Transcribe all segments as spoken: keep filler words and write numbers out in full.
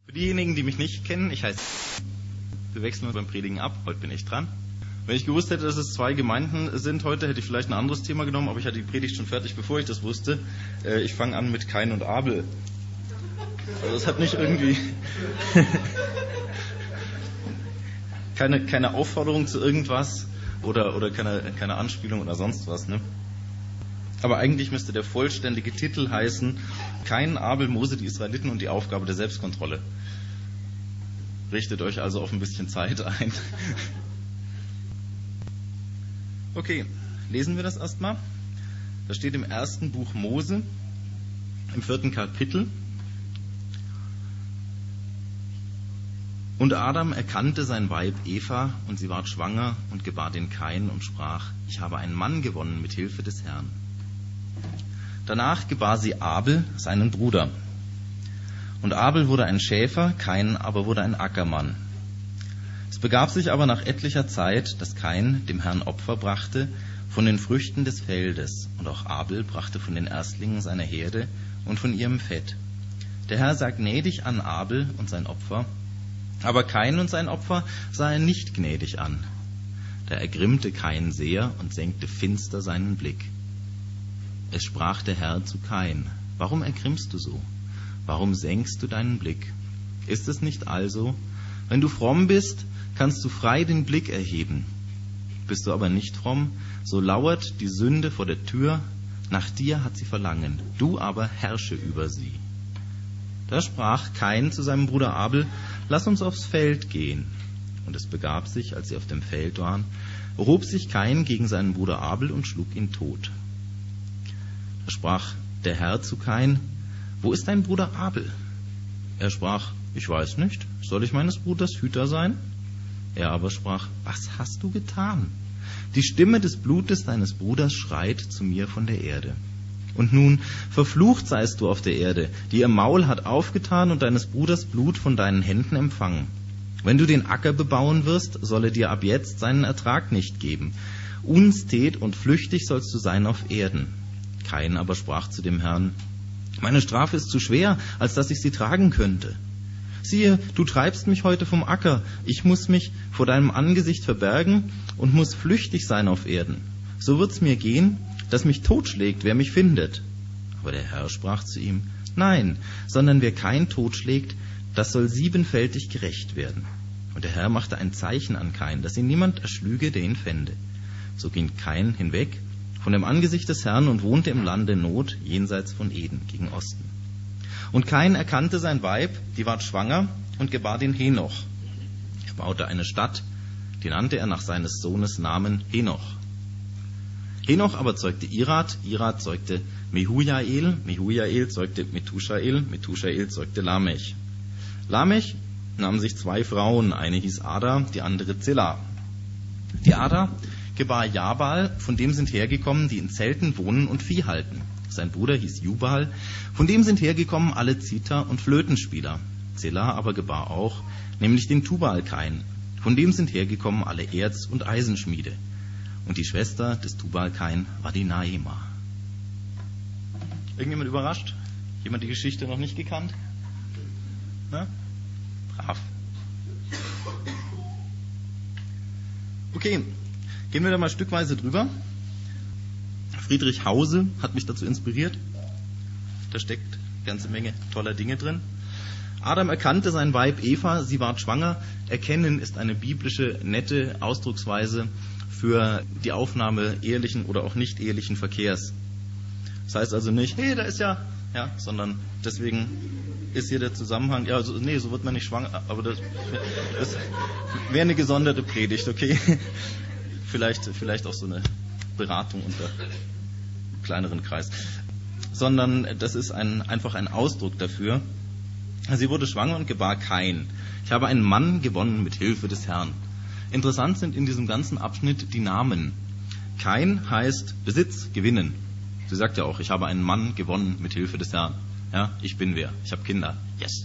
Für diejenigen, die mich nicht kennen, ich heiße, wir wechseln uns beim Predigen ab, heute bin ich dran. Wenn ich gewusst hätte, dass es zwei Gemeinden sind heute, hätte ich vielleicht ein anderes Thema genommen, aber ich hatte die Predigt schon fertig, bevor ich das wusste. Ich fange an mit Kain und Abel. Also es hat nicht irgendwie keine, keine Aufforderung zu irgendwas oder, oder keine, keine Anspielung oder sonst was, ne? Aber eigentlich müsste der vollständige Titel heißen: Kain, Abel, Mose, die Israeliten und die Aufgabe der Selbstkontrolle. Richtet euch also auf ein bisschen Zeit ein. Okay, lesen wir das erstmal. Das steht im ersten Buch Mose, im vierten Kapitel. Und Adam erkannte sein Weib Eva, und sie ward schwanger und gebar den Kain und sprach: Ich habe einen Mann gewonnen mit Hilfe des Herrn. Danach gebar sie Abel, seinen Bruder. Und Abel wurde ein Schäfer, Kain aber wurde ein Ackermann. Es begab sich aber nach etlicher Zeit, dass Kain dem Herrn Opfer brachte von den Früchten des Feldes, und auch Abel brachte von den Erstlingen seiner Herde und von ihrem Fett. Der Herr sah gnädig an Abel und sein Opfer, aber Kain und sein Opfer sah er nicht gnädig an. Da ergrimmte Kain sehr und senkte finster seinen Blick. Es sprach der Herr zu Kain: Warum ergrimmst du so? Warum senkst du deinen Blick? Ist es nicht also, wenn du fromm bist, kannst du frei den Blick erheben. Bist du aber nicht fromm, so lauert die Sünde vor der Tür, nach dir hat sie Verlangen, du aber herrsche über sie. Da sprach Kain zu seinem Bruder Abel: Lass uns aufs Feld gehen. Und es begab sich, als sie auf dem Feld waren, erhob sich Kain gegen seinen Bruder Abel und schlug ihn tot. Da sprach der Herr zu Kain: Wo ist dein Bruder Abel? Er sprach: Ich weiß nicht. Soll ich meines Bruders Hüter sein? Er aber sprach: Was hast du getan? Die Stimme des Blutes deines Bruders schreit zu mir von der Erde. Und nun, verflucht seist du auf der Erde, die ihr Maul hat aufgetan und deines Bruders Blut von deinen Händen empfangen. Wenn du den Acker bebauen wirst, soll er dir ab jetzt seinen Ertrag nicht geben. Unstät und flüchtig sollst du sein auf Erden. Kain aber sprach zu dem Herrn: Meine Strafe ist zu schwer, als dass ich sie tragen könnte. Siehe, du treibst mich heute vom Acker, ich muss mich vor deinem Angesicht verbergen und muss flüchtig sein auf Erden. So wird's mir gehen, dass mich totschlägt, wer mich findet. Aber der Herr sprach zu ihm: Nein, sondern wer Kain totschlägt, das soll siebenfältig gerecht werden. Und der Herr machte ein Zeichen an Kain, dass ihn niemand erschlüge, der ihn fände. So ging Kain hinweg von dem Angesicht des Herrn und wohnte im Lande Not, jenseits von Eden, gegen Osten. Und Kain erkannte sein Weib, die ward schwanger, und gebar den Henoch. Er baute eine Stadt, die nannte er nach seines Sohnes Namen Henoch. Henoch aber zeugte Irad, Irad zeugte Mehujael, Mehujael zeugte Methushael, Methushael zeugte Lamech. Lamech nahm sich zwei Frauen, eine hieß Ada, die andere Zillah. Die Ada gebar Jabal, von dem sind hergekommen, die in Zelten wohnen und Vieh halten. Sein Bruder hieß Jubal, von dem sind hergekommen alle Zither- und Flötenspieler. Zillah aber gebar auch, nämlich den Tubal-Kain, von dem sind hergekommen alle Erz- und Eisenschmiede. Und die Schwester des Tubal-Kain war die Naema. Irgendjemand überrascht? Jemand die Geschichte noch nicht gekannt? Na? Brav. Okay, gehen wir da mal stückweise drüber. Friedrich Hause hat mich dazu inspiriert. Da steckt eine ganze Menge toller Dinge drin. Adam erkannte sein Weib Eva, sie ward schwanger. Erkennen ist eine biblische, nette Ausdrucksweise für die Aufnahme ehelichen oder auch nicht ehelichen Verkehrs. Das heißt also nicht, hey, da ist ja, ja, sondern deswegen ist hier der Zusammenhang, ja, so, nee, so wird man nicht schwanger, aber das, das wäre eine gesonderte Predigt, okay? Vielleicht, vielleicht auch so eine Beratung unter kleineren Kreis. Sondern das ist ein, einfach ein Ausdruck dafür. Sie wurde schwanger und gebar Kain. Ich habe einen Mann gewonnen mit Hilfe des Herrn. Interessant sind in diesem ganzen Abschnitt die Namen. Kain heißt Besitz, gewinnen. Sie sagt ja auch, ich habe einen Mann gewonnen mit Hilfe des Herrn. Ja, ich bin wer? Ich habe Kinder. Yes.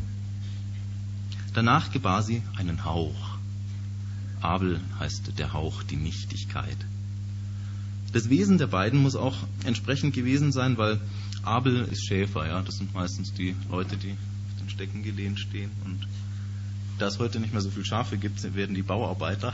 Danach gebar sie einen Hauch. Abel heißt der Hauch, die Nichtigkeit. Das Wesen der beiden muss auch entsprechend gewesen sein, weil Abel ist Schäfer, ja, das sind meistens die Leute, die auf den Stecken gelehnt stehen. Und da es heute nicht mehr so viel Schafe gibt, werden die Bauarbeiter.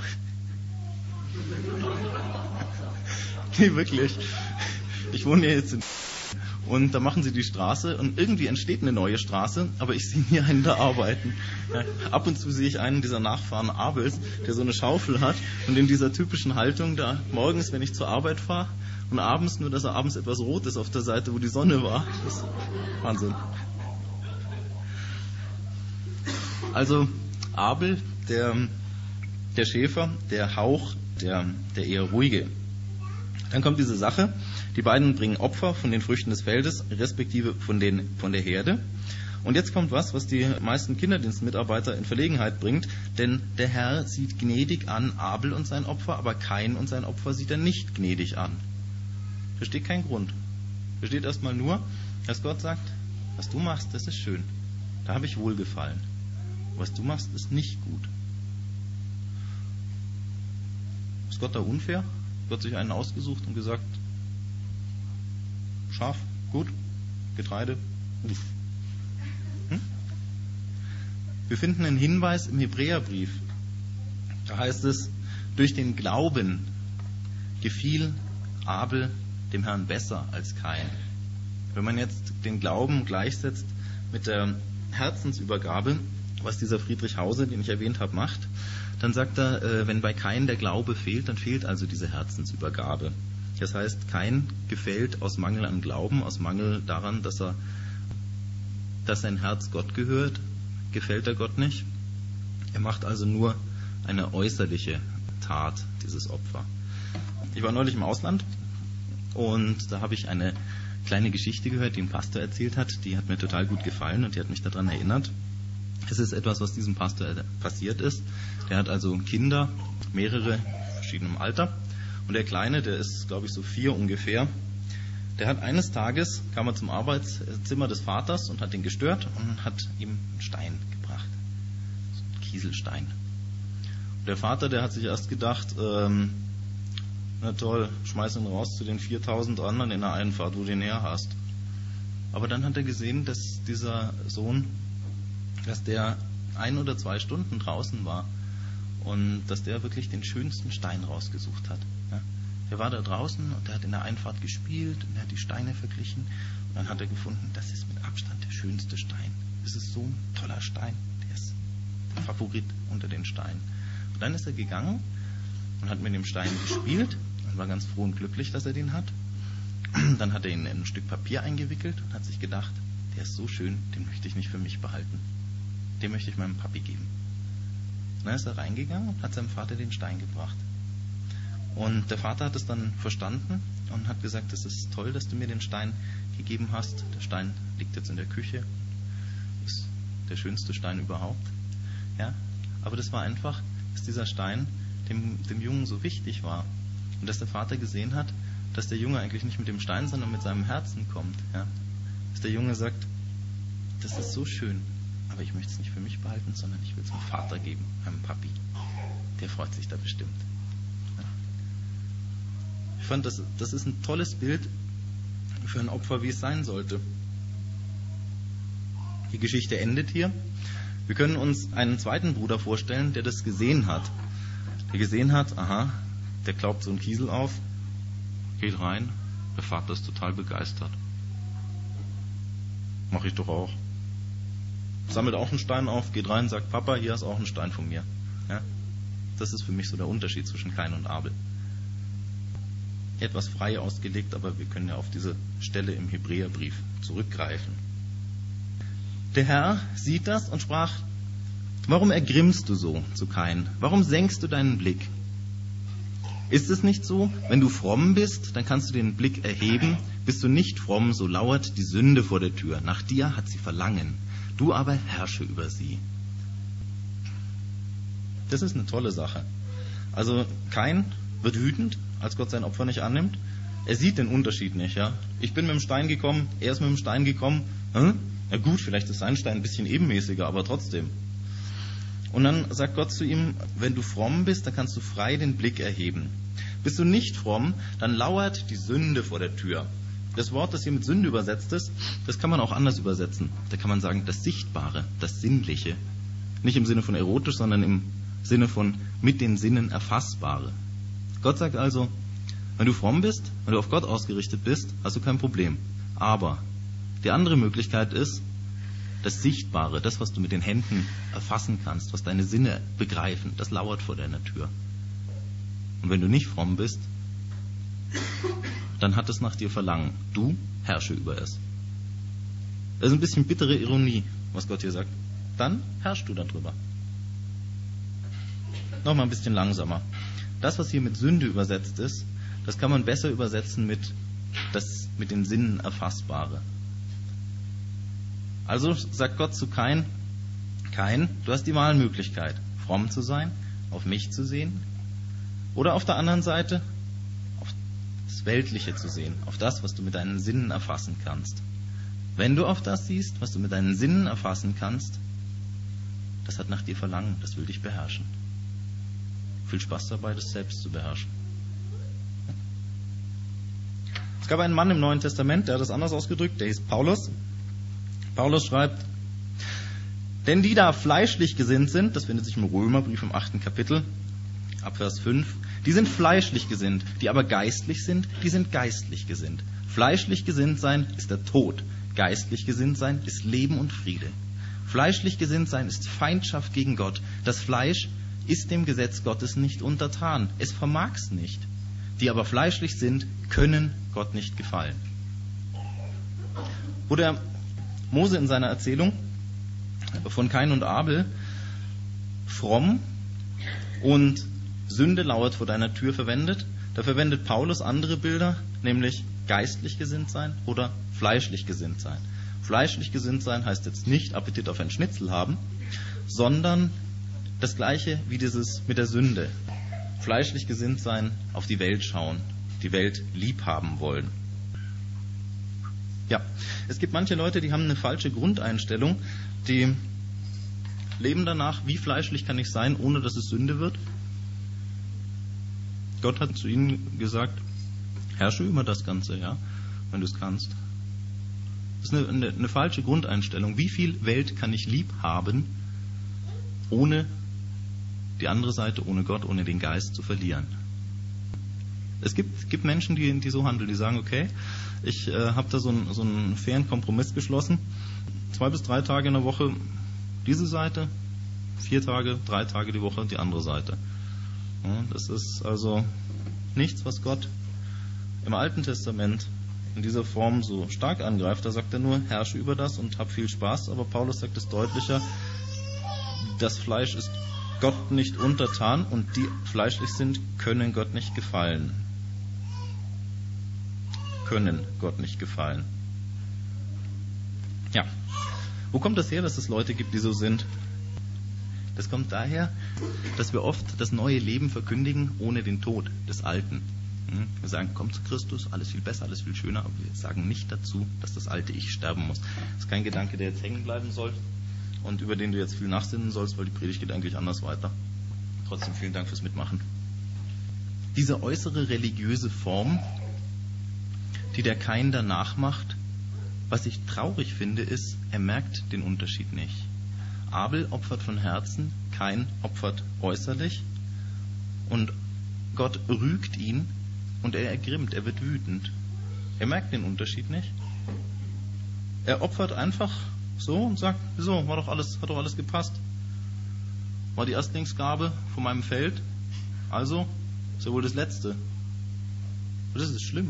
Nee, wirklich. Ich wohne ja jetzt in und da machen sie die Straße und irgendwie entsteht eine neue Straße, aber ich sehe nie einen da arbeiten. Ja, ab und zu sehe ich einen dieser Nachfahren Abels, der so eine Schaufel hat und in dieser typischen Haltung da morgens, wenn ich zur Arbeit fahre und abends, nur dass er abends etwas rot ist auf der Seite, wo die Sonne war. Das ist Wahnsinn. Also Abel, der, der Schäfer, der Hauch, der, der eher ruhige. Dann kommt diese Sache, die beiden bringen Opfer von den Früchten des Feldes, respektive von, den, von der Herde. Und jetzt kommt was, was die meisten Kinderdienstmitarbeiter in Verlegenheit bringt, denn der Herr sieht gnädig an Abel und sein Opfer, aber Kain und sein Opfer sieht er nicht gnädig an. Versteht kein Grund. Versteht erstmal nur, dass Gott sagt, was du machst, das ist schön. Da habe ich Wohlgefallen. Was du machst, ist nicht gut. Ist Gott da unfair? Gott sich einen ausgesucht und gesagt, Schaf, gut, Getreide, uff. Hm? Wir finden einen Hinweis im Hebräerbrief. Da heißt es, durch den Glauben gefiel Abel dem Herrn besser als Kain. Wenn man jetzt den Glauben gleichsetzt mit der Herzensübergabe, was dieser Friedrich Hause, den ich erwähnt habe, macht, dann sagt er, äh, wenn bei Kain der Glaube fehlt, dann fehlt also diese Herzensübergabe. Das heißt, Kain gefällt aus Mangel an Glauben, aus Mangel daran, dass er, dass sein Herz Gott gehört, gefällt er Gott nicht. Er macht also nur eine äußerliche Tat, dieses Opfer. Ich war neulich im Ausland und da habe ich eine kleine Geschichte gehört, die ein Pastor erzählt hat, die hat mir total gut gefallen und die hat mich daran erinnert. Es ist etwas, was diesem Pastor passiert ist. Der hat also Kinder, mehrere verschiedenem Alter. Und der Kleine, der ist, glaube ich, so vier ungefähr, der hat eines Tages, kam er zum Arbeitszimmer des Vaters und hat ihn gestört und hat ihm einen Stein gebracht. So einen Kieselstein. Und der Vater, der hat sich erst gedacht, ähm, na toll, schmeiß ihn raus zu den viertausend anderen in der Einfahrt, wo du den her hast. Aber dann hat er gesehen, dass dieser Sohn, dass der ein oder zwei Stunden draußen war und dass der wirklich den schönsten Stein rausgesucht hat. Ja. Der war da draußen und der hat in der Einfahrt gespielt und er hat die Steine verglichen und dann hat er gefunden, das ist mit Abstand der schönste Stein. Das ist so ein toller Stein, der ist der Favorit unter den Steinen. Und dann ist er gegangen und hat mit dem Stein gespielt und war ganz froh und glücklich, dass er den hat. Dann hat er ihn in ein Stück Papier eingewickelt und hat sich gedacht, der ist so schön, den möchte ich nicht für mich behalten. Den möchte ich meinem Papi geben. Dann ist er reingegangen und hat seinem Vater den Stein gebracht. Und der Vater hat es dann verstanden und hat gesagt, das ist toll, dass du mir den Stein gegeben hast. Der Stein liegt jetzt in der Küche. Ist der schönste Stein überhaupt. Ja? Aber das war einfach, dass dieser Stein dem, dem Jungen so wichtig war. Und dass der Vater gesehen hat, dass der Junge eigentlich nicht mit dem Stein, sondern mit seinem Herzen kommt. Ja? Dass der Junge sagt, das ist so schön. Aber ich möchte es nicht für mich behalten, sondern ich will es meinem Vater geben, meinem Papi. Der freut sich da bestimmt. Ja. Ich fand, das, das ist ein tolles Bild für ein Opfer, wie es sein sollte. Die Geschichte endet hier. Wir können uns einen zweiten Bruder vorstellen, der das gesehen hat. Der gesehen hat, aha, der glaubt so einen Kiesel auf, geht rein, der Vater ist total begeistert. Mach ich doch auch. Sammelt auch einen Stein auf, geht rein, sagt, Papa, hier ist auch ein Stein von mir. Ja? Das ist für mich so der Unterschied zwischen Kain und Abel. Etwas frei ausgelegt, aber wir können ja auf diese Stelle im Hebräerbrief zurückgreifen. Der Herr sieht das und sprach, warum ergrimmst du so zu Kain? Warum senkst du deinen Blick? Ist es nicht so, wenn du fromm bist, dann kannst du den Blick erheben. Bist du nicht fromm, so lauert die Sünde vor der Tür. Nach dir hat sie Verlangen. Du aber herrsche über sie. Das ist eine tolle Sache. Also Kain wird wütend, als Gott sein Opfer nicht annimmt. Er sieht den Unterschied nicht. Ja? Ich bin mit dem Stein gekommen, er ist mit dem Stein gekommen. Hm? Na gut, vielleicht ist sein Stein ein bisschen ebenmäßiger, aber trotzdem. Und dann sagt Gott zu ihm, wenn du fromm bist, dann kannst du frei den Blick erheben. Bist du nicht fromm, dann lauert die Sünde vor der Tür. Das Wort, das hier mit Sünde übersetzt ist, das kann man auch anders übersetzen. Da kann man sagen, das Sichtbare, das Sinnliche. Nicht im Sinne von erotisch, sondern im Sinne von mit den Sinnen Erfassbare. Gott sagt also, wenn du fromm bist, wenn du auf Gott ausgerichtet bist, hast du kein Problem. Aber die andere Möglichkeit ist, das Sichtbare, das, was du mit den Händen erfassen kannst, was deine Sinne begreifen, das lauert vor deiner Tür. Und wenn du nicht fromm bist, dann hat es nach dir Verlangen. Du herrsche über es. Das ist ein bisschen bittere Ironie, was Gott hier sagt. Dann herrschst du darüber. Nochmal ein bisschen langsamer. Das, was hier mit Sünde übersetzt ist, das kann man besser übersetzen mit das mit den Sinnen Erfassbare. Also sagt Gott zu Kain, Kain, du hast die Wahlmöglichkeit, fromm zu sein, auf mich zu sehen, oder auf der anderen Seite auf das Weltliche zu sehen, auf das, was du mit deinen Sinnen erfassen kannst. Wenn du auf das siehst, was du mit deinen Sinnen erfassen kannst, das hat nach dir Verlangen, das will dich beherrschen. Viel Spaß dabei, das selbst zu beherrschen. Es gab einen Mann im Neuen Testament, der hat das anders ausgedrückt, der hieß Paulus. Paulus schreibt, denn die da fleischlich gesinnt sind, das findet sich im Römerbrief im achten Kapitel, ab Vers fünf, die sind fleischlich gesinnt, die aber geistlich sind, die sind geistlich gesinnt. Fleischlich gesinnt sein ist der Tod, geistlich gesinnt sein ist Leben und Friede. Fleischlich gesinnt sein ist Feindschaft gegen Gott. Das Fleisch ist dem Gesetz Gottes nicht untertan, es vermag's nicht. Die aber fleischlich sind, können Gott nicht gefallen. Wo der Mose in seiner Erzählung von Kain und Abel fromm und Sünde lauert vor deiner Tür verwendet, da verwendet Paulus andere Bilder, nämlich geistlich gesinnt sein oder fleischlich gesinnt sein. Fleischlich gesinnt sein heißt jetzt nicht Appetit auf ein Schnitzel haben, sondern das Gleiche wie dieses mit der Sünde. Fleischlich gesinnt sein, auf die Welt schauen, die Welt lieb haben wollen. Ja, es gibt manche Leute, die haben eine falsche Grundeinstellung, die leben danach, wie fleischlich kann ich sein, ohne dass es Sünde wird. Gott hat zu ihnen gesagt, herrsche über das Ganze, ja, wenn du es kannst. Das ist eine, eine, eine falsche Grundeinstellung. Wie viel Welt kann ich lieb haben, ohne die andere Seite, ohne Gott, ohne den Geist zu verlieren? Es gibt, gibt Menschen, die, die so handeln, die sagen, okay, ich äh, habe da so, ein, so einen fairen Kompromiss geschlossen. Zwei bis drei Tage in der Woche diese Seite, vier Tage, drei Tage die Woche die andere Seite. Ja, das ist also nichts, was Gott im Alten Testament in dieser Form so stark angreift. Da sagt er nur, herrsche über das und hab viel Spaß. Aber Paulus sagt es deutlicher, das Fleisch ist Gott nicht untertan und die fleischlich sind, können Gott nicht gefallen. Können Gott nicht gefallen. Ja. Wo kommt das her, dass es Leute gibt, die so sind? Das kommt daher, dass wir oft das neue Leben verkündigen ohne den Tod des Alten. Wir sagen, komm zu Christus, alles viel besser, alles viel schöner, aber wir sagen nicht dazu, dass das alte Ich sterben muss. Das ist kein Gedanke, der jetzt hängen bleiben soll und über den du jetzt viel nachsinnen sollst, weil die Predigt geht eigentlich anders weiter. Trotzdem vielen Dank fürs Mitmachen. Diese äußere religiöse Form, die der Kain danach macht, was ich traurig finde, ist, er merkt den Unterschied nicht. Abel opfert von Herzen, Kain opfert äußerlich und Gott rügt ihn und er ergrimmt, er wird wütend. Er merkt den Unterschied nicht. Er opfert einfach so und sagt, wieso, war doch alles, hat doch alles gepasst. War die Erstlingsgabe von meinem Feld, also ist ja wohl das Letzte. Und das ist schlimm.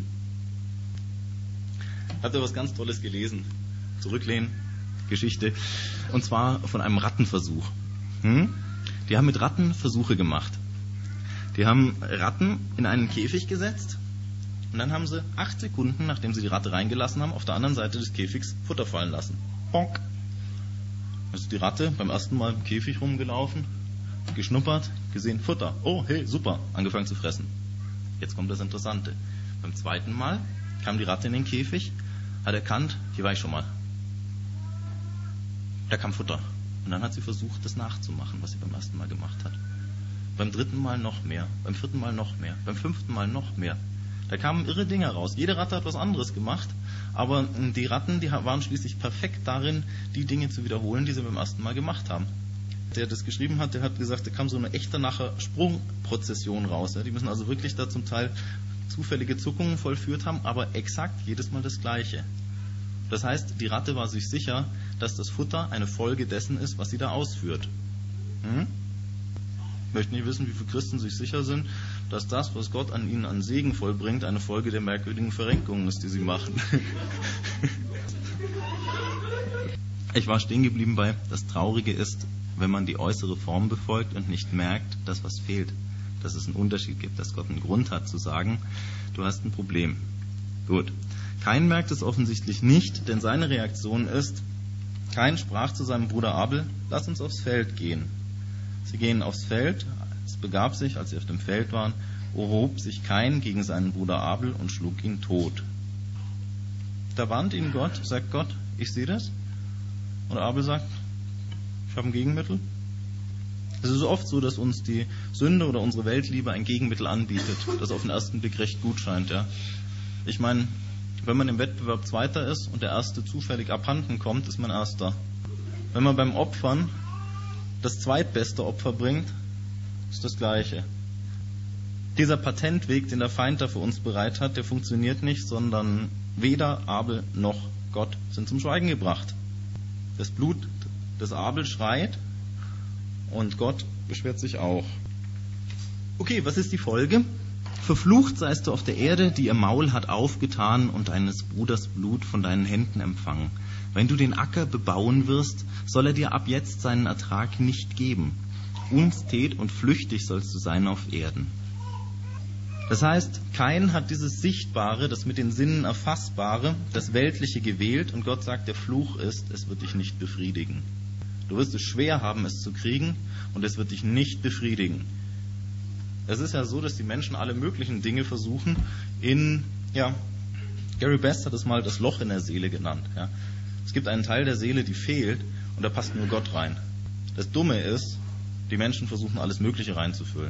Habt ihr was ganz Tolles gelesen? Zurücklehnen, Geschichte. Und zwar von einem Rattenversuch. Hm? Die haben mit Ratten Versuche gemacht. Die haben Ratten in einen Käfig gesetzt und dann haben sie acht Sekunden, nachdem sie die Ratte reingelassen haben, auf der anderen Seite des Käfigs Futter fallen lassen. Bonk. Also die Ratte beim ersten Mal im Käfig rumgelaufen, geschnuppert, gesehen Futter. Oh, hey, super, angefangen zu fressen. Jetzt kommt das Interessante. Beim zweiten Mal kam die Ratte in den Käfig, hat erkannt, hier war ich schon mal. Da kam Futter. Und dann hat sie versucht, das nachzumachen, was sie beim ersten Mal gemacht hat. Beim dritten Mal noch mehr, beim vierten Mal noch mehr, beim fünften Mal noch mehr. Da kamen irre Dinge raus. Jede Ratte hat was anderes gemacht, aber die Ratten, die waren schließlich perfekt darin, die Dinge zu wiederholen, die sie beim ersten Mal gemacht haben. Der das geschrieben hat, der hat gesagt, da kam so eine echte nachher Sprungprozession raus. Ja. Die müssen also wirklich da zum Teil zufällige Zuckungen vollführt haben, aber exakt jedes Mal das Gleiche. Das heißt, die Ratte war sich sicher, dass das Futter eine Folge dessen ist, was sie da ausführt. Hm? Ich möchte nicht wissen, wie viele Christen sich sicher sind, dass das, was Gott an ihnen an Segen vollbringt, eine Folge der merkwürdigen Verrenkungen ist, die sie machen. Ich war stehen geblieben bei, das Traurige ist, wenn man die äußere Form befolgt und nicht merkt, dass was fehlt. Dass es einen Unterschied gibt, dass Gott einen Grund hat zu sagen, du hast ein Problem. Gut. Kain merkt es offensichtlich nicht, denn seine Reaktion ist, Kain sprach zu seinem Bruder Abel, lass uns aufs Feld gehen. Sie gehen aufs Feld, es begab sich, als sie auf dem Feld waren, erhob sich Kain gegen seinen Bruder Abel und schlug ihn tot. Da warnt ihn Gott, sagt Gott, ich sehe das. Und Abel sagt, ich habe ein Gegenmittel. Es ist oft so, dass uns die Sünde oder unsere Weltliebe ein Gegenmittel anbietet, das auf den ersten Blick recht gut scheint. Ja. Ich meine, wenn man im Wettbewerb Zweiter ist und der Erste zufällig abhanden kommt, ist man Erster. Wenn man beim Opfern das zweitbeste Opfer bringt, ist das Gleiche. Dieser Patentweg, den der Feind da für uns bereit hat, der funktioniert nicht, sondern weder Abel noch Gott sind zum Schweigen gebracht. Das Blut des Abel schreit und Gott beschwert sich auch. Okay, was ist die Folge? Verflucht seist du auf der Erde, die ihr Maul hat aufgetan und deines Bruders Blut von deinen Händen empfangen. Wenn du den Acker bebauen wirst, soll er dir ab jetzt seinen Ertrag nicht geben. Unstät und flüchtig sollst du sein auf Erden. Das heißt, Kain hat dieses Sichtbare, das mit den Sinnen Erfassbare, das Weltliche gewählt und Gott sagt, der Fluch ist, es wird dich nicht befriedigen. Du wirst es schwer haben, es zu kriegen und es wird dich nicht befriedigen. Es ist ja so, dass die Menschen alle möglichen Dinge versuchen in, ja, Gary Best hat es mal das Loch in der Seele genannt. Ja. Es gibt einen Teil der Seele, die fehlt und da passt nur Gott rein. Das Dumme ist, die Menschen versuchen alles Mögliche reinzufüllen.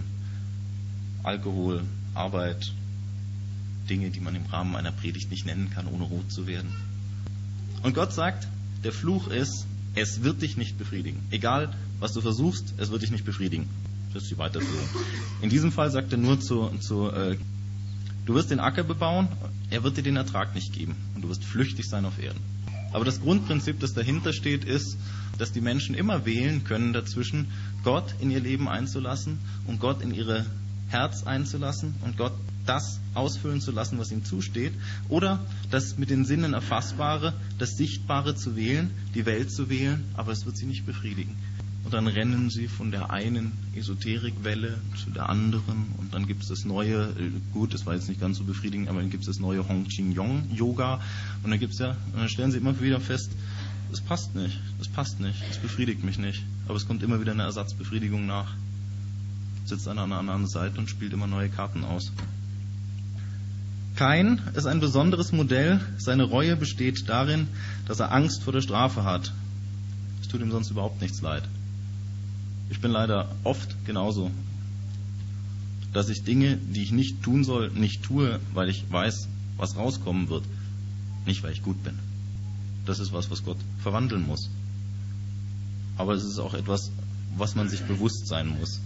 Alkohol, Arbeit, Dinge, die man im Rahmen einer Predigt nicht nennen kann, ohne rot zu werden. Und Gott sagt, der Fluch ist, es wird dich nicht befriedigen. Egal, was du versuchst, es wird dich nicht befriedigen. Das ist die Weiterführung. In diesem Fall sagt er nur zu, zu äh, du wirst den Acker bebauen, er wird dir den Ertrag nicht geben und du wirst flüchtig sein auf Erden. Aber das Grundprinzip, das dahinter steht, ist, dass die Menschen immer wählen können dazwischen, Gott in ihr Leben einzulassen und Gott in ihre Herz einzulassen und Gott das ausfüllen zu lassen, was ihm zusteht, oder das mit den Sinnen Erfassbare, das Sichtbare zu wählen, die Welt zu wählen, aber es wird sie nicht befriedigen. Und dann rennen sie von der einen Esoterikwelle zu der anderen und dann gibt es das neue, gut, das war jetzt nicht ganz so befriedigend, aber dann gibt es das neue Hong Chin Yong Yoga und dann gibt's ja, und dann stellen sie immer wieder fest, es passt nicht, es passt nicht, es befriedigt mich nicht, aber es kommt immer wieder eine Ersatzbefriedigung nach. Sitzt einer an einer anderen Seite und spielt immer neue Karten aus. Kain ist ein besonderes Modell. Seine Reue besteht darin, dass er Angst vor der Strafe hat. Es tut ihm sonst überhaupt nichts leid. Ich bin leider oft genauso, dass ich Dinge, die ich nicht tun soll, nicht tue, weil ich weiß, was rauskommen wird. Nicht, weil ich gut bin. Das ist was, was Gott verwandeln muss. Aber es ist auch etwas, was man sich bewusst sein muss.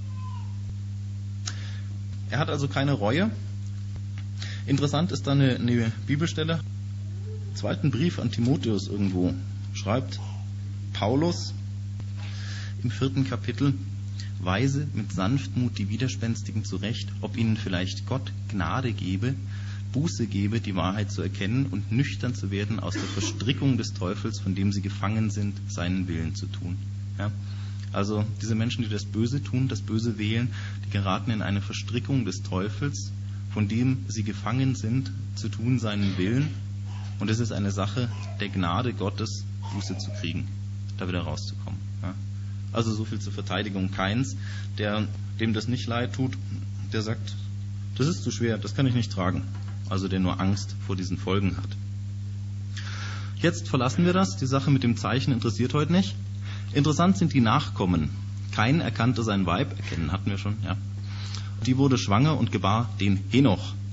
Er hat also keine Reue. Interessant ist da eine, eine Bibelstelle. Im zweiten Brief an Timotheus irgendwo schreibt Paulus im vierten Kapitel, weise mit Sanftmut die Widerspenstigen zurecht, ob ihnen vielleicht Gott Gnade gebe, Buße gebe, die Wahrheit zu erkennen und nüchtern zu werden aus der Verstrickung des Teufels, von dem sie gefangen sind, seinen Willen zu tun. Ja? Also diese Menschen, die das Böse tun, das Böse wählen, die geraten in eine Verstrickung des Teufels, von dem sie gefangen sind, zu tun seinen Willen. Und es ist eine Sache der Gnade Gottes, Buße zu kriegen, da wieder rauszukommen. Ja? Also so viel zur Verteidigung Kains, der dem das nicht leid tut, der sagt, das ist zu schwer, das kann ich nicht tragen. Also der nur Angst vor diesen Folgen hat. Jetzt verlassen wir das, die Sache mit dem Zeichen interessiert heute nicht. Interessant sind die Nachkommen. Kain erkannte sein Weib, erkennen hatten wir schon, ja. Die wurde schwanger und gebar den Henoch.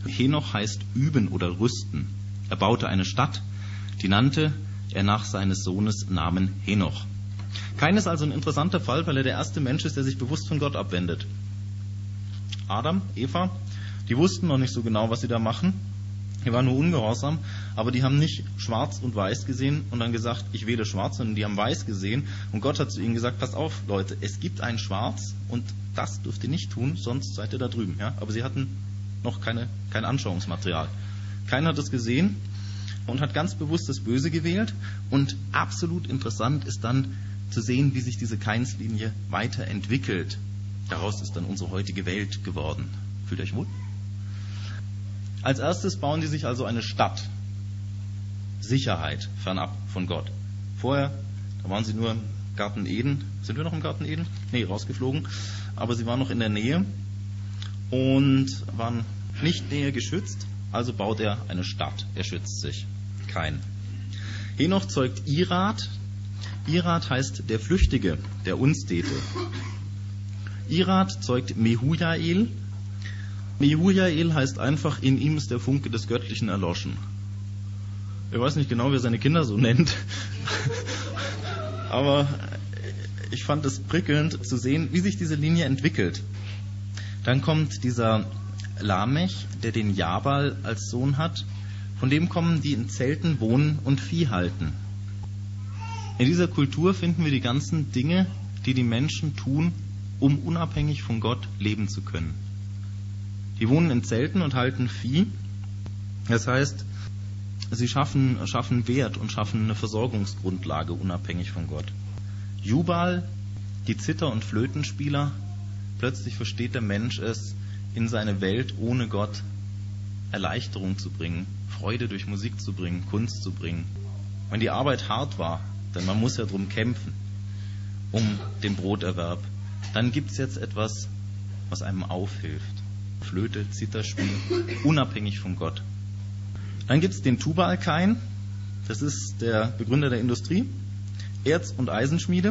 Henoch heißt üben oder rüsten. Er baute eine Stadt, die nannte er nach seines Sohnes Namen Henoch. Kain ist also ein interessanter Fall, weil er der erste Mensch ist, der sich bewusst von Gott abwendet. Adam, Eva, die wussten noch nicht so genau, was sie da machen. Die waren nur ungehorsam, aber die haben nicht schwarz und weiß gesehen und dann gesagt, ich wähle schwarz, sondern die haben weiß gesehen. Und Gott hat zu ihnen gesagt, passt auf, Leute, es gibt ein Schwarz und das dürft ihr nicht tun, sonst seid ihr da drüben. Ja? Aber sie hatten noch keine, kein Anschauungsmaterial. Keiner hat es gesehen und hat ganz bewusst das Böse gewählt. Und absolut interessant ist dann zu sehen, wie sich diese Kainslinie weiterentwickelt. Daraus ist dann unsere heutige Welt geworden. Fühlt ihr euch wohl? Als erstes bauen die sich also eine Stadt. Sicherheit, fernab von Gott. Vorher, da waren sie nur im Garten Eden. Sind wir noch im Garten Eden? Nee, rausgeflogen. Aber sie waren noch in der Nähe und waren nicht näher geschützt. Also baut er eine Stadt. Er schützt sich. Kain. Henoch zeugt Irad. Irad heißt der Flüchtige, der Unstete. Irad zeugt Mehujael. Mehujael heißt einfach, in ihm ist der Funke des Göttlichen erloschen. Ich weiß nicht genau, wer seine Kinder so nennt, aber ich fand es prickelnd zu sehen, wie sich diese Linie entwickelt. Dann kommt dieser Lamech, der den Jabal als Sohn hat. Von dem kommen die in Zelten wohnen und Vieh halten. In dieser Kultur finden wir die ganzen Dinge, die die Menschen tun, um unabhängig von Gott leben zu können. Die wohnen in Zelten und halten Vieh. Das heißt, sie schaffen, schaffen Wert und schaffen eine Versorgungsgrundlage unabhängig von Gott. Jubal, die Zither- und Flötenspieler, plötzlich versteht der Mensch es, in seine Welt ohne Gott Erleichterung zu bringen, Freude durch Musik zu bringen, Kunst zu bringen. Wenn die Arbeit hart war, denn man muss ja drum kämpfen, um den Broterwerb, dann gibt es jetzt etwas, was einem aufhilft. Flöte, Zitherspiel, unabhängig von Gott. Dann gibt es den Tubal-Kain, das ist der Begründer der Industrie, Erz- und Eisenschmiede.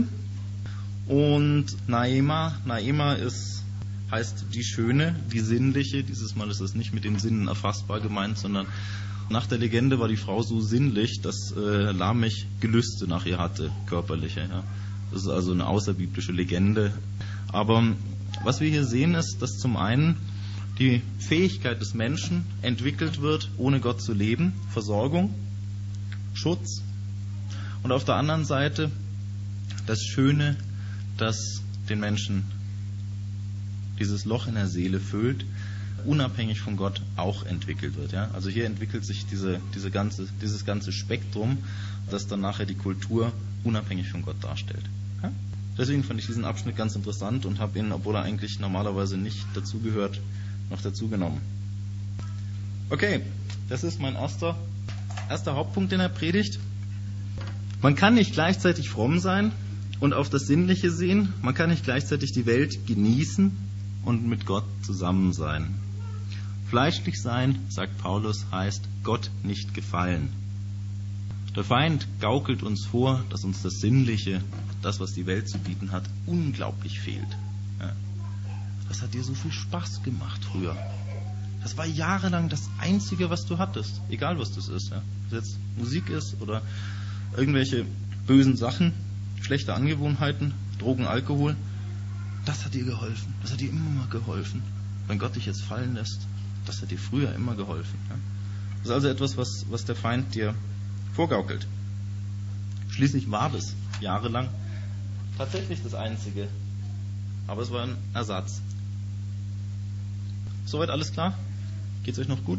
Und Naema, Naema ist, heißt die Schöne, die Sinnliche. Dieses Mal ist es nicht mit den Sinnen erfassbar gemeint, sondern nach der Legende war die Frau so sinnlich, dass äh, Lamech Gelüste nach ihr hatte, körperliche. Ja. Das ist also eine außerbiblische Legende. Aber was wir hier sehen ist, dass zum einen die Fähigkeit des Menschen entwickelt wird, ohne Gott zu leben, Versorgung, Schutz. Und auf der anderen Seite das Schöne, das den Menschen dieses Loch in der Seele füllt, unabhängig von Gott auch entwickelt wird. Ja? Also hier entwickelt sich diese, diese ganze, dieses ganze Spektrum, das dann nachher die Kultur unabhängig von Gott darstellt. Ja? Deswegen fand ich diesen Abschnitt ganz interessant und habe ihn, obwohl er eigentlich normalerweise nicht dazugehört, noch dazu genommen. Okay, das ist mein erster, erster Hauptpunkt in der Predigt. Man kann nicht gleichzeitig fromm sein und auf das Sinnliche sehen. Man kann nicht gleichzeitig die Welt genießen und mit Gott zusammen sein. Fleischlich sein, sagt Paulus, heißt Gott nicht gefallen. Der Feind gaukelt uns vor, dass uns das Sinnliche, das, was die Welt zu bieten hat, unglaublich fehlt. Ja. Das hat dir so viel Spaß gemacht früher. Das war jahrelang das Einzige, was du hattest. Egal, was das ist. Ja. Ob es jetzt Musik ist oder irgendwelche bösen Sachen, schlechte Angewohnheiten, Drogen, Alkohol. Das hat dir geholfen. Das hat dir immer geholfen. Wenn Gott dich jetzt fallen lässt, das hat dir früher immer geholfen. Ja. Das ist also etwas, was, was der Feind dir vorgaukelt. Schließlich war das jahrelang tatsächlich das Einzige. Aber es war ein Ersatz. Soweit alles klar? Geht's euch noch gut?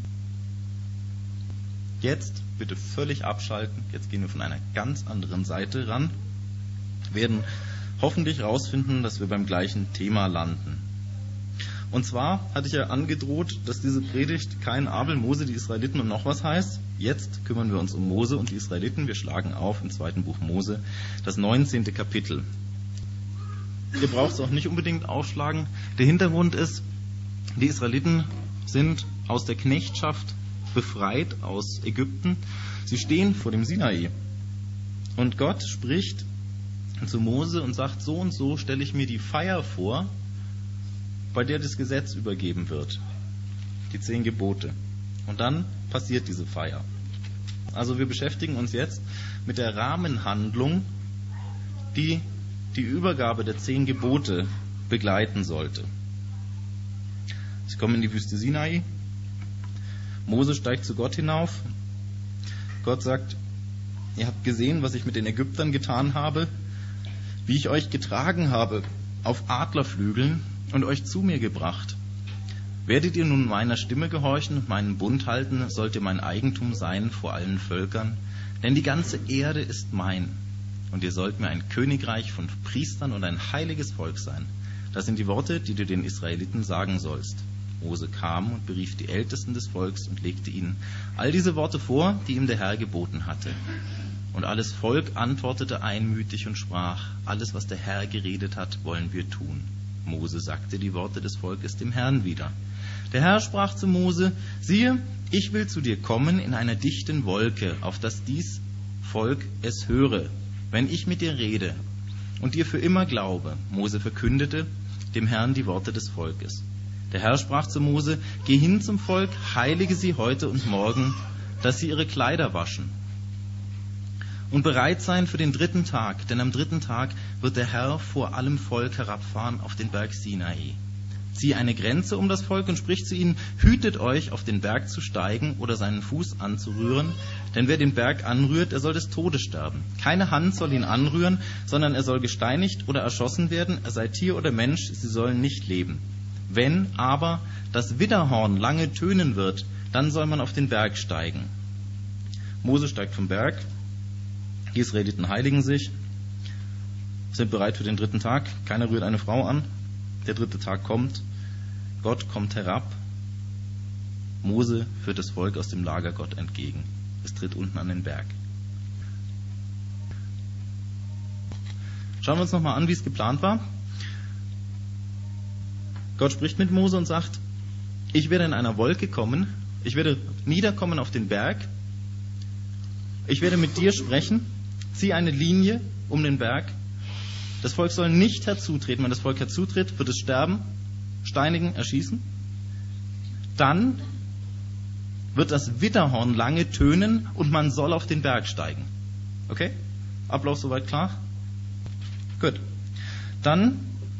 Jetzt bitte völlig abschalten. Jetzt gehen wir von einer ganz anderen Seite ran. Wir werden hoffentlich herausfinden, dass wir beim gleichen Thema landen. Und zwar hatte ich ja angedroht, dass diese Predigt kein Abel, Mose, die Israeliten und noch was heißt. Jetzt kümmern wir uns um Mose und die Israeliten. Wir schlagen auf im zweiten Buch Mose, das neunzehnte Kapitel. Ihr braucht es auch nicht unbedingt aufschlagen. Der Hintergrund ist, die Israeliten sind aus der Knechtschaft befreit aus Ägypten. Sie stehen vor dem Sinai. Und Gott spricht zu Mose und sagt, so und so stelle ich mir die Feier vor, bei der das Gesetz übergeben wird. die zehn Gebote. Und dann passiert diese Feier. Also wir beschäftigen uns jetzt mit der Rahmenhandlung, die die Übergabe der zehn Gebote begleiten sollte. Sie kommen in die Wüste Sinai. Mose steigt zu Gott hinauf. Gott sagt, ihr habt gesehen, was ich mit den Ägyptern getan habe, wie ich euch getragen habe auf Adlerflügeln und euch zu mir gebracht. Werdet ihr nun meiner Stimme gehorchen und meinen Bund halten, sollt ihr mein Eigentum sein vor allen Völkern, denn die ganze Erde ist mein. Und ihr sollt mir ein Königreich von Priestern und ein heiliges Volk sein. Das sind die Worte, die du den Israeliten sagen sollst. Mose kam und berief die Ältesten des Volks und legte ihnen all diese Worte vor, die ihm der Herr geboten hatte. Und alles Volk antwortete einmütig und sprach, alles, was der Herr geredet hat, wollen wir tun. Mose sagte die Worte des Volkes dem Herrn wieder. Der Herr sprach zu Mose, siehe, ich will zu dir kommen in einer dichten Wolke, auf dass dies Volk es höre, wenn ich mit dir rede und dir für immer glaube. Mose verkündete dem Herrn die Worte des Volkes. Der Herr sprach zu Mose, geh hin zum Volk, heilige sie heute und morgen, dass sie ihre Kleider waschen und bereit sein für den dritten Tag, denn am dritten Tag wird der Herr vor allem Volk herabfahren auf den Berg Sinai. Zieh eine Grenze um das Volk und sprich zu ihnen, hütet euch, auf den Berg zu steigen oder seinen Fuß anzurühren, denn wer den Berg anrührt, er soll des Todes sterben. Keine Hand soll ihn anrühren, sondern er soll gesteinigt oder erschossen werden, er sei Tier oder Mensch, sie sollen nicht leben. Wenn aber das Widderhorn lange tönen wird, dann soll man auf den Berg steigen. Mose steigt vom Berg, die Israeliten heiligen sich, sind bereit für den dritten Tag, keiner rührt eine Frau an. Der dritte Tag kommt, Gott kommt herab, Mose führt das Volk aus dem Lager Gott entgegen. Es tritt unten an den Berg. Schauen wir uns nochmal an, wie es geplant war. Gott spricht mit Mose und sagt, ich werde in einer Wolke kommen, ich werde niederkommen auf den Berg, ich werde mit dir sprechen, zieh eine Linie um den Berg. Das Volk soll nicht herzutreten. Wenn das Volk herzutritt, wird es sterben, steinigen, erschießen. Dann wird das Widderhorn lange tönen und man soll auf den Berg steigen. Okay? Ablauf soweit klar? Gut. Dann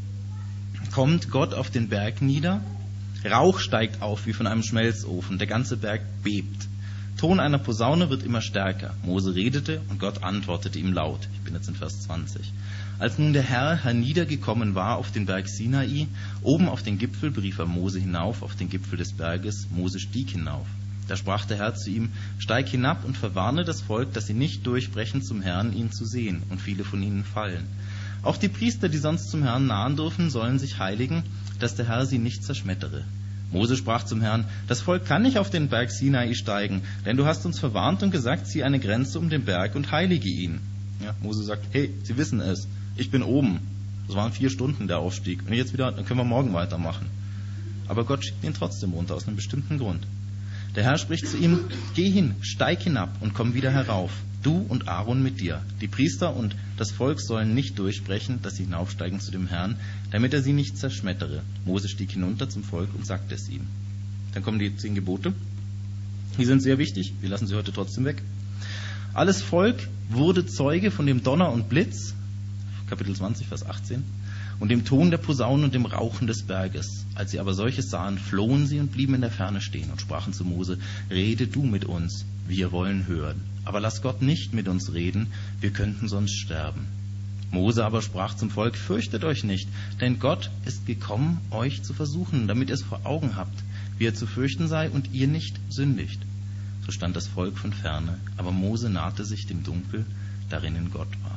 kommt Gott auf den Berg nieder. Rauch steigt auf wie von einem Schmelzofen. Der ganze Berg bebt. Ton einer Posaune wird immer stärker. Mose redete und Gott antwortete ihm laut. Ich bin jetzt in Vers zwanzig. Als nun der Herr herniedergekommen war auf den Berg Sinai, oben auf den Gipfel berief er Mose hinauf auf den Gipfel des Berges. Mose stieg hinauf. Da sprach der Herr zu ihm, steig hinab und verwarne das Volk, dass sie nicht durchbrechen zum Herrn, ihn zu sehen, und viele von ihnen fallen. Auch die Priester, die sonst zum Herrn nahen dürfen, sollen sich heiligen, dass der Herr sie nicht zerschmettere. Mose sprach zum Herrn, das Volk kann nicht auf den Berg Sinai steigen, denn du hast uns verwarnt und gesagt, zieh eine Grenze um den Berg und heilige ihn. Ja, Mose sagt, hey, sie wissen es. Ich bin oben. Das waren vier Stunden der Aufstieg. Und jetzt wieder, dann können wir morgen weitermachen. Aber Gott schickt ihn trotzdem runter, aus einem bestimmten Grund. Der Herr spricht zu ihm, geh hin, steig hinab und komm wieder herauf. Du und Aaron mit dir. Die Priester und das Volk sollen nicht durchbrechen, dass sie hinaufsteigen zu dem Herrn, damit er sie nicht zerschmettere. Mose stieg hinunter zum Volk und sagte es ihm. Dann kommen die zehn Gebote. Die sind sehr wichtig. Wir lassen sie heute trotzdem weg. Alles Volk wurde Zeuge von dem Donner und Blitz, Kapitel zwanzig, Vers achtzehn, und dem Ton der Posaunen und dem Rauchen des Berges. Als sie aber solches sahen, flohen sie und blieben in der Ferne stehen und sprachen zu Mose, rede du mit uns, wir wollen hören. Aber lass Gott nicht mit uns reden, wir könnten sonst sterben. Mose aber sprach zum Volk, fürchtet euch nicht, denn Gott ist gekommen, euch zu versuchen, damit ihr es vor Augen habt, wie er zu fürchten sei und ihr nicht sündigt. So stand das Volk von ferne, aber Mose nahte sich dem Dunkel, darinnen Gott war.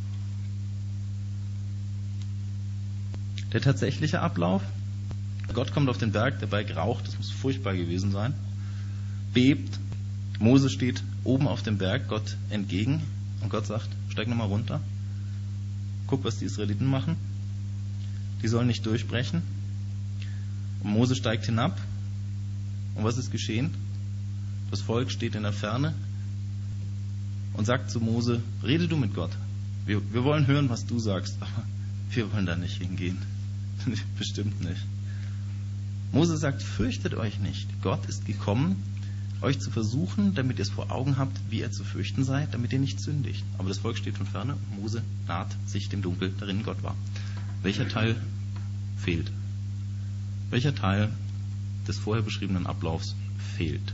Der tatsächliche Ablauf, Gott kommt auf den Berg, der Berg raucht, das muss furchtbar gewesen sein, bebt, Mose steht oben auf dem Berg Gott entgegen und Gott sagt, steig nochmal runter, guck, was die Israeliten machen, die sollen nicht durchbrechen. Und Mose steigt hinab und was ist geschehen? Das Volk steht in der Ferne und sagt zu Mose, rede du mit Gott, wir, wir wollen hören, was du sagst, aber wir wollen da nicht hingehen. Bestimmt nicht. Mose sagt, fürchtet euch nicht. Gott ist gekommen, euch zu versuchen, damit ihr es vor Augen habt, wie er zu fürchten sei, damit ihr nicht sündigt. Aber das Volk steht von ferne und Mose naht sich dem Dunkel, darin Gott war. Welcher Teil fehlt? Welcher Teil des vorher beschriebenen Ablaufs fehlt?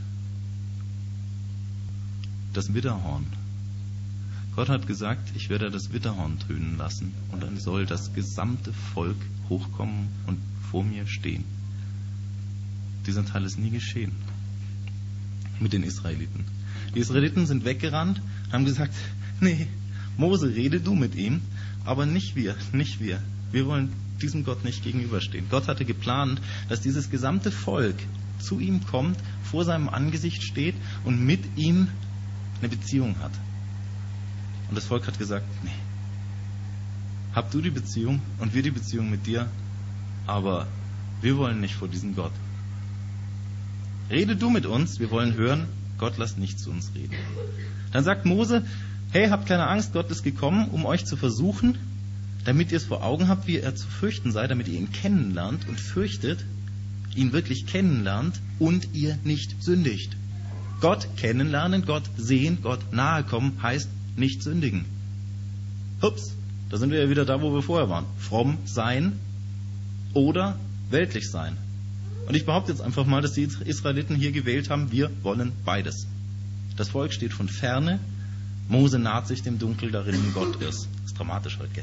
Das Widderhorn. Gott hat gesagt, ich werde das Widderhorn tönen lassen und dann soll das gesamte Volk hochkommen und vor mir stehen. Dieser Teil ist nie geschehen mit den Israeliten. Die Israeliten sind weggerannt, haben gesagt, nee, Mose, rede du mit ihm, aber nicht wir, nicht wir. Wir wollen diesem Gott nicht gegenüberstehen. Gott hatte geplant, dass dieses gesamte Volk zu ihm kommt, vor seinem Angesicht steht und mit ihm eine Beziehung hat. Und das Volk hat gesagt, nee, hab du die Beziehung und wir die Beziehung mit dir, aber wir wollen nicht vor diesem Gott. Rede du mit uns, wir wollen hören, Gott lasst nicht zu uns reden. Dann sagt Mose, hey, habt keine Angst, Gott ist gekommen, um euch zu versuchen, damit ihr es vor Augen habt, wie er zu fürchten sei, damit ihr ihn kennenlernt und fürchtet, ihn wirklich kennenlernt und ihr nicht sündigt. Gott kennenlernen, Gott sehen, Gott nahe kommen, heißt nicht sündigen. Hups, da sind wir ja wieder da, wo wir vorher waren. Fromm sein oder weltlich sein. Und ich behaupte jetzt einfach mal, dass die Israeliten hier gewählt haben, wir wollen beides. Das Volk steht von ferne, Mose naht sich dem Dunkel, darin Gott ist. Das ist dramatisch heute, gell?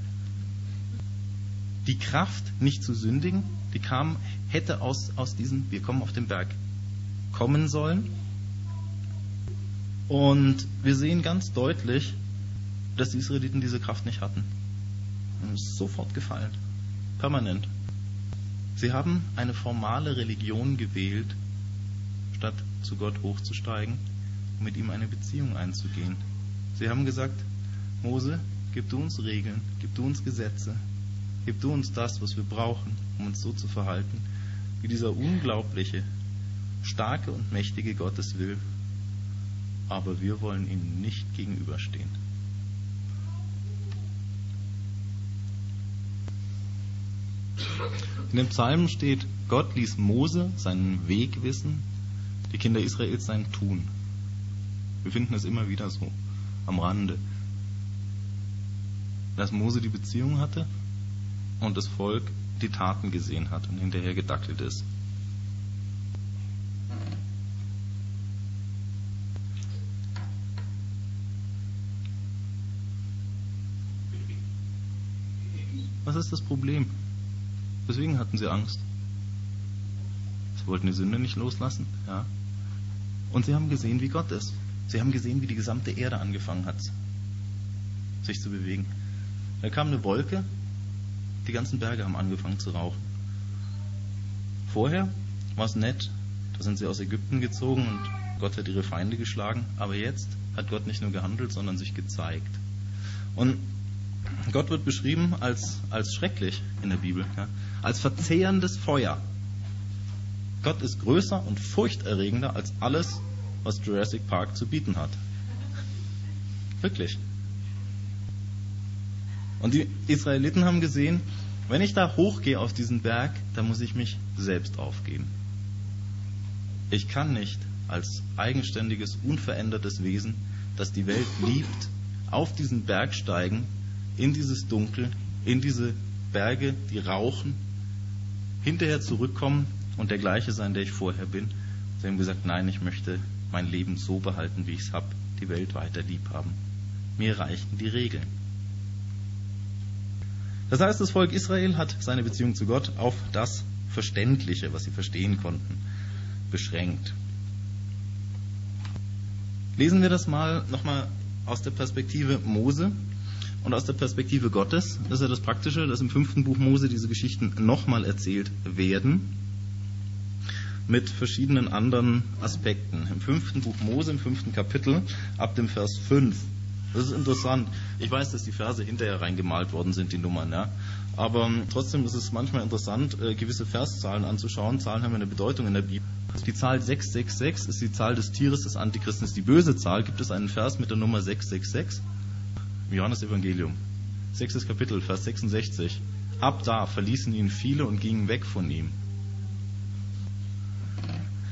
Die Kraft, nicht zu sündigen, die kam, hätte aus, aus diesem, wir kommen auf den Berg, kommen sollen. Und wir sehen ganz deutlich, dass die Israeliten diese Kraft nicht hatten. Und es ist sofort gefallen. Permanent. Sie haben eine formale Religion gewählt, statt zu Gott hochzusteigen und mit ihm eine Beziehung einzugehen. Sie haben gesagt, Mose, gib du uns Regeln, gib du uns Gesetze, gib du uns das, was wir brauchen, um uns so zu verhalten, wie dieser unglaubliche, starke und mächtige Gott es will. Aber wir wollen ihm nicht gegenüberstehen. In dem Psalm steht, Gott ließ Mose seinen Weg wissen, die Kinder Israels sein Tun. Wir finden es immer wieder so, am Rande. Dass Mose die Beziehung hatte und das Volk die Taten gesehen hat und hinterher gedackelt ist. Was ist das Problem? Deswegen hatten sie Angst. Sie wollten die Sünde nicht loslassen, ja. Und sie haben gesehen, wie Gott ist. Sie haben gesehen, wie die gesamte Erde angefangen hat, sich zu bewegen. Da kam eine Wolke, die ganzen Berge haben angefangen zu rauchen. Vorher war es nett, da sind sie aus Ägypten gezogen und Gott hat ihre Feinde geschlagen. Aber jetzt hat Gott nicht nur gehandelt, sondern sich gezeigt. Und Gott wird beschrieben als, als schrecklich in der Bibel, ja, als verzehrendes Feuer. Gott ist größer und furchterregender als alles, was Jurassic Park zu bieten hat. Wirklich. Und die Israeliten haben gesehen, wenn ich da hochgehe auf diesen Berg, dann muss ich mich selbst aufgeben. Ich kann nicht als eigenständiges, unverändertes Wesen, das die Welt liebt, auf diesen Berg steigen, in dieses Dunkel, in diese Berge, die rauchen, hinterher zurückkommen und der gleiche sein, der ich vorher bin. Sie haben gesagt, nein, ich möchte mein Leben so behalten, wie ich es habe, die Welt weiter lieb haben. Mir reichen die Regeln. Das heißt, das Volk Israel hat seine Beziehung zu Gott auf das Verständliche, was sie verstehen konnten, beschränkt. Lesen wir das mal nochmal aus der Perspektive Mose und aus der Perspektive Gottes. Das ist ja das Praktische, dass im fünften Buch Mose diese Geschichten nochmal erzählt werden, mit verschiedenen anderen Aspekten. Im fünften Buch Mose, im fünften Kapitel, ab dem Vers fünf. Das ist interessant. Ich weiß, dass die Verse hinterher reingemalt worden sind, die Nummern, ja. Aber trotzdem ist es manchmal interessant, gewisse Verszahlen anzuschauen. Zahlen haben eine Bedeutung in der Bibel. Die Zahl sechs sechs sechs ist die Zahl des Tieres, des Antichristen ist die böse Zahl. Gibt es einen Vers mit der Nummer sechs sechs sechs? Im Johannes-Evangelium. Sechstes Kapitel, Vers sechsundsechzig. Ab da verließen ihn viele und gingen weg von ihm.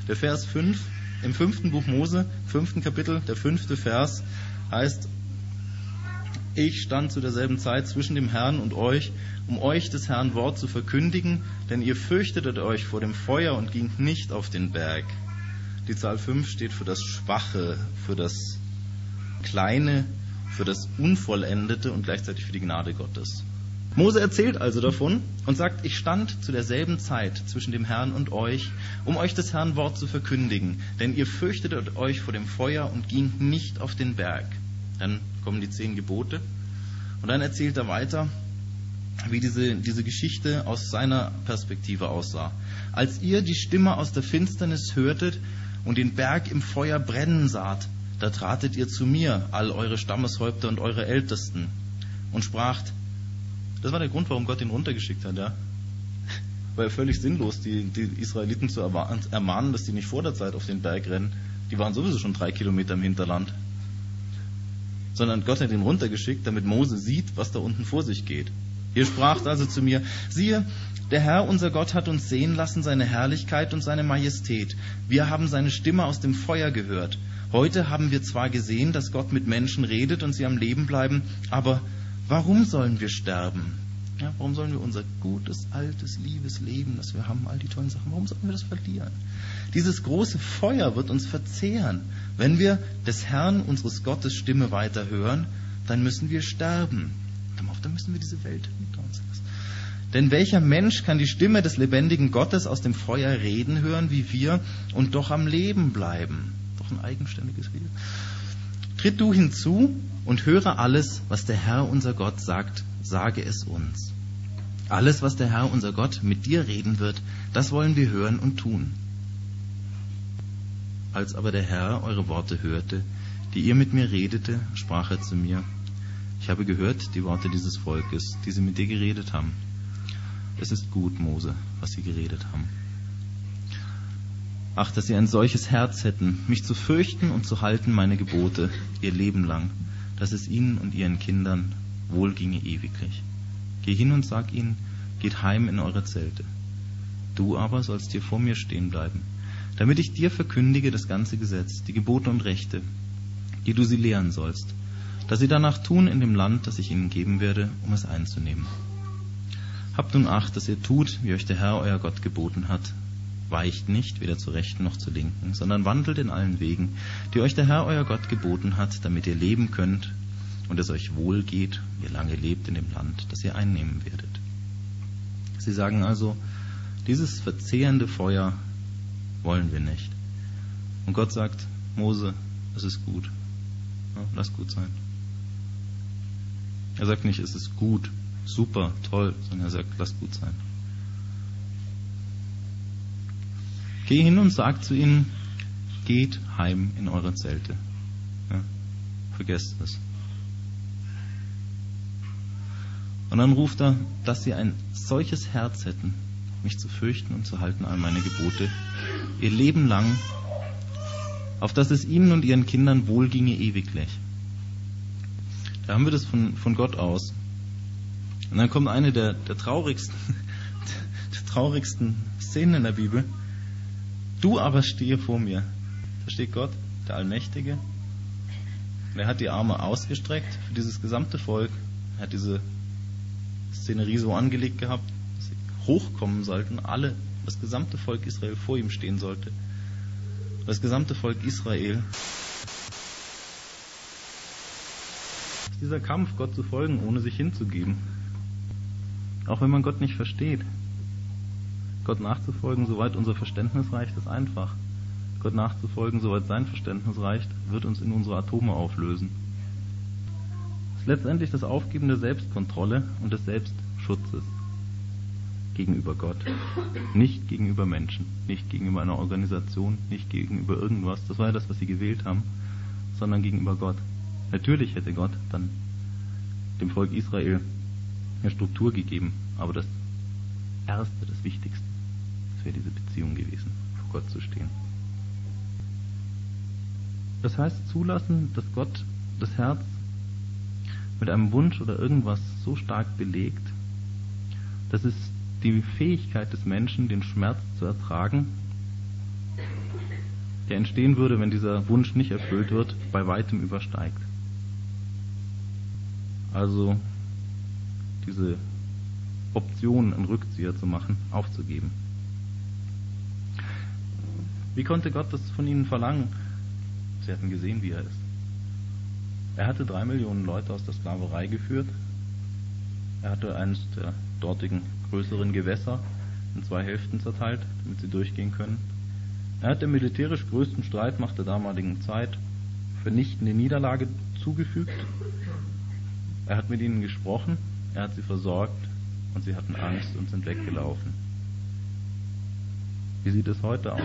Der Vers fünf im fünften Buch Mose, fünften Kapitel, der fünfte Vers heißt: Ich stand zu derselben Zeit zwischen dem Herrn und euch, um euch des Herrn Wort zu verkündigen, denn ihr fürchtetet euch vor dem Feuer und gingt nicht auf den Berg. Die Zahl fünf steht für das Schwache, für das Kleine, für das Unvollendete und gleichzeitig für die Gnade Gottes. Mose erzählt also davon und sagt: Ich stand zu derselben Zeit zwischen dem Herrn und euch, um euch des Herrn Wort zu verkündigen, denn ihr fürchtetet euch vor dem Feuer und gingt nicht auf den Berg. Dann kommen die zehn Gebote und dann erzählt er weiter, wie diese, diese Geschichte aus seiner Perspektive aussah. Als ihr die Stimme aus der Finsternis hörtet und den Berg im Feuer brennen saht, da tratet ihr zu mir, all eure Stammeshäupter und eure Ältesten, und spracht, das war der Grund, warum Gott ihn runtergeschickt hat, ja. War ja völlig sinnlos, die, die Israeliten zu ermahnen, dass die nicht vor der Zeit auf den Berg rennen. Die waren sowieso schon drei Kilometer im Hinterland. Sondern Gott hat ihn runtergeschickt, damit Mose sieht, was da unten vor sich geht. Ihr spracht also zu mir, siehe, der Herr, unser Gott, hat uns sehen lassen seine Herrlichkeit und seine Majestät. Wir haben seine Stimme aus dem Feuer gehört. Heute haben wir zwar gesehen, dass Gott mit Menschen redet und sie am Leben bleiben, aber warum sollen wir sterben? Ja, warum sollen wir unser gutes, altes, liebes Leben, das wir haben, all die tollen Sachen, warum sollen wir das verlieren? Dieses große Feuer wird uns verzehren. Wenn wir des Herrn, unseres Gottes Stimme weiter hören, dann müssen wir sterben. Dann müssen wir diese Welt hinter uns lassen. Denn welcher Mensch kann die Stimme des lebendigen Gottes aus dem Feuer reden hören wie wir und doch am Leben bleiben? Doch ein eigenständiges Wesen. Tritt du hinzu und höre alles, was der Herr unser Gott sagt, sage es uns. Alles, was der Herr unser Gott mit dir reden wird, das wollen wir hören und tun. Als aber der Herr eure Worte hörte, die ihr mit mir redete, sprach er zu mir, ich habe gehört die Worte dieses Volkes, die sie mit dir geredet haben. Es ist gut, Mose, was sie geredet haben. Ach, dass sie ein solches Herz hätten, mich zu fürchten und zu halten meine Gebote, ihr Leben lang, dass es ihnen und ihren Kindern wohl ginge ewiglich. Geh hin und sag ihnen, geht heim in eure Zelte. Du aber sollst hier vor mir stehen bleiben, damit ich dir verkündige das ganze Gesetz, die Gebote und Rechte, die du sie lehren sollst, dass sie danach tun in dem Land, das ich ihnen geben werde, um es einzunehmen. Habt nun Acht, dass ihr tut, wie euch der Herr euer Gott geboten hat. Weicht nicht, weder zur Rechten noch zur Linken, sondern wandelt in allen Wegen, die euch der Herr euer Gott geboten hat, damit ihr leben könnt und es euch wohl geht, ihr lange lebt in dem Land, das ihr einnehmen werdet. Sie sagen also, dieses verzehrende Feuer wollen wir nicht. Und Gott sagt, Mose, es ist gut. Ja, lass gut sein. Er sagt nicht, es ist gut, super, toll, sondern er sagt, lass gut sein. Geh hin und sag zu ihnen, geht heim in eure Zelte. Ja, vergesst es. Und dann ruft er, dass sie ein solches Herz hätten, mich zu fürchten und zu halten all meine Gebote, ihr Leben lang, auf dass es ihnen und ihren Kindern wohlginge ewiglich. Da haben wir das von, von Gott aus. Und dann kommt eine der, der traurigsten, der traurigsten Szenen in der Bibel. Du aber stehe vor mir. Da steht Gott, der Allmächtige. Und er hat die Arme ausgestreckt für dieses gesamte Volk. Er hat diese Szenerie so angelegt gehabt, dass sie hochkommen sollten, alle, das gesamte Volk Israel vor ihm stehen sollte. Das gesamte Volk Israel. Dieser Kampf, Gott zu folgen, ohne sich hinzugeben. Auch wenn man Gott nicht versteht. Gott nachzufolgen, soweit unser Verständnis reicht, ist einfach. Gott nachzufolgen, soweit sein Verständnis reicht, wird uns in unsere Atome auflösen. Es ist letztendlich das Aufgeben der Selbstkontrolle und des Selbstschutzes gegenüber Gott. Nicht gegenüber Menschen, nicht gegenüber einer Organisation, nicht gegenüber irgendwas. Das war ja das, was sie gewählt haben, sondern gegenüber Gott. Natürlich hätte Gott dann dem Volk Israel eine Struktur gegeben, aber das Erste, das Wichtigste, das wäre diese Beziehung gewesen, vor Gott zu stehen. Das heißt zulassen, dass Gott das Herz mit einem Wunsch oder irgendwas so stark belegt, dass es die Fähigkeit des Menschen, den Schmerz zu ertragen, der entstehen würde, wenn dieser Wunsch nicht erfüllt wird, bei weitem übersteigt. Also diese Option, einen Rückzieher zu machen, aufzugeben. Wie konnte Gott das von ihnen verlangen? Sie hatten gesehen, wie er ist. Er hatte drei Millionen Leute aus der Sklaverei geführt. Er hatte eines der dortigen größeren Gewässer in zwei Hälften zerteilt, damit sie durchgehen können. Er hat der militärisch größten Streitmacht der damaligen Zeit vernichtende Niederlage zugefügt. Er hat mit ihnen gesprochen, er hat sie versorgt und sie hatten Angst und sind weggelaufen. Wie sieht es heute aus?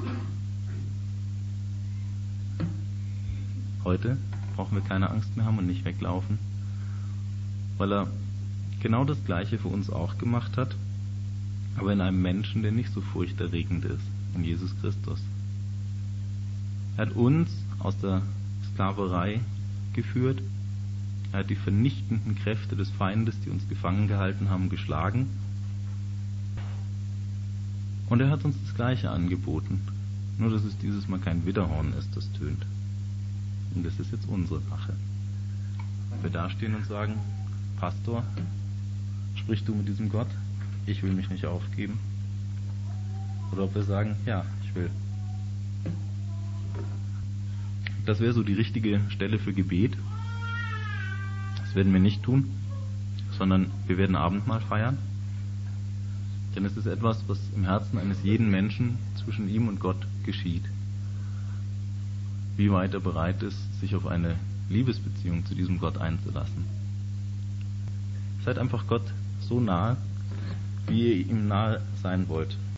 Heute brauchen wir keine Angst mehr haben und nicht weglaufen, weil er genau das Gleiche für uns auch gemacht hat, aber in einem Menschen, der nicht so furchterregend ist, in Jesus Christus. Er hat uns aus der Sklaverei geführt, er hat die vernichtenden Kräfte des Feindes, die uns gefangen gehalten haben, geschlagen, und er hat uns das Gleiche angeboten, nur dass es dieses Mal kein Widderhorn ist, das tönt. Und das ist jetzt unsere Sache. Ob wir dastehen und sagen, Pastor, sprich du mit diesem Gott, ich will mich nicht aufgeben. Oder ob wir sagen, ja, ich will. Das wäre so die richtige Stelle für Gebet. Das werden wir nicht tun, sondern wir werden Abendmahl feiern. Denn es ist etwas, was im Herzen eines jeden Menschen zwischen ihm und Gott geschieht. Wie weit er bereit ist, sich auf eine Liebesbeziehung zu diesem Gott einzulassen. Seid einfach Gott so nahe, wie ihr ihm nahe sein wollt.